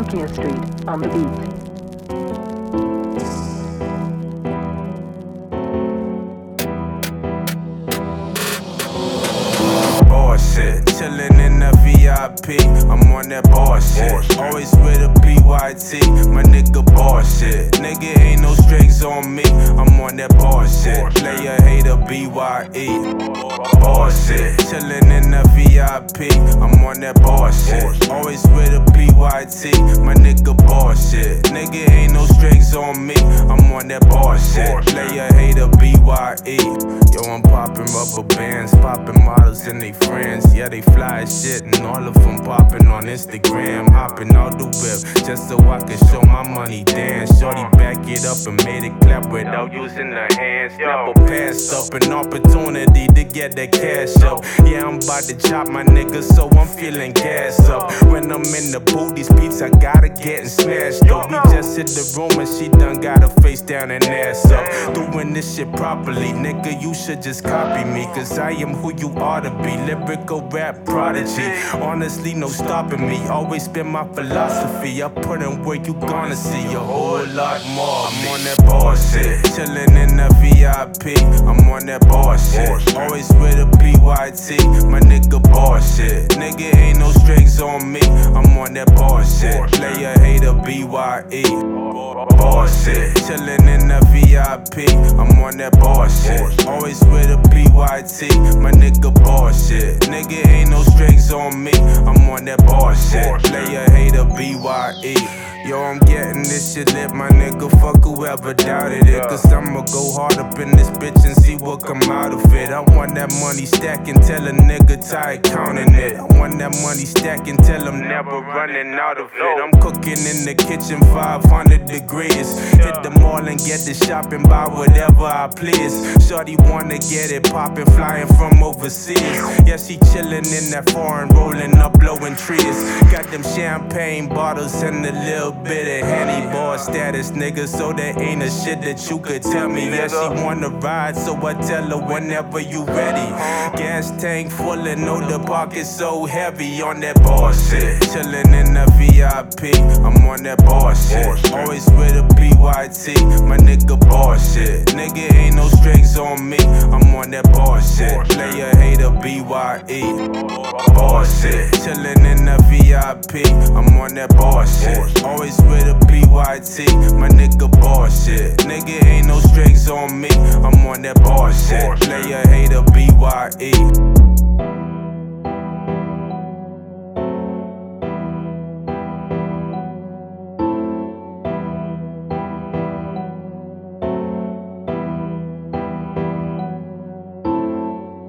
Nokia Street, on the beat. Bullshit, chillin' in the VIP, I'm on that bullshit. Always with a PYT, my nigga bullshit. Nigga ain't no strings on me, I'm on that bullshit. Player hater BYE. Bullshit, chillin' in the VIP, I'm on that bullshit. Always with a PYT, my nigga bullshit. Nigga ain't no strings on me, I'm on that bullshit. Player hater BYE. Yo, I'm poppin' rubber bands, poppin' models and they friends. Yeah, they fly as shit and all of them poppin' on Instagram. Hoppin' out the whip just so I can show my money dance. Shorty back it up and made it clap without using her hands. Never passed up an opportunity to get that cash up. Yeah, I'm about to chop my niggas, so I'm feeling gas up. When I'm in the booth, these beats I gotta get smashed up. We just hit the room and she done got her face down and ass up. Doing this shit properly, nigga, you should just copy me, cause I am who you ought to be. Lyrical rap prodigy, honestly no stopping me. Always been my philosophy, I put in work, you gonna see a whole lot more. I'm on that bullshit, chillin' in the VIP, I'm on that bullshit. Always with a PYT, my nigga bullshit. Nigga ain't no strings on me, I'm on that bullshit. Player hater BYE. Bullshit, chillin' in the VIP, I'm on that bullshit. Always with a PYT, my nigga bullshit. Nigga ain't no strings on me, I'm on that bullshit. Player hater BYE. Yo, I'm getting this shit lit, my nigga, fuck whoever doubted it. Cause I'ma go hard up in this bitch and see what come out of it. I want that money stacking till a nigga tired counting it. I want that money stacking till I'm never running out of it. I'm cooking in the kitchen 500 degrees. Hit the mall and get the shopping, buy whatever I please. Shorty wanna get it poppin', flying from overseas. Yeah, she chillin' in that foreign, rolling up, blowing trees. Got them champagne bottles and a little bit of Henny, boy status, nigga, so there ain't a shit that you could tell me. Yeah, she wanna ride, so I tell her whenever you ready. Gas tank full and know the pocket so heavy. On that bullshit, chillin' in the VIP, I'm on that bullshit. Always with a PYT, my nigga bullshit. Nigga ain't no strings on me, I'm on that bullshit. Player hater BYE. Bullshit, chillin' in the VIP, I'm on that bullshit. Always with a PYT, my nigga bullshit. Nigga ain't no strings on me, I'm on that bullshit. Player hater BYE.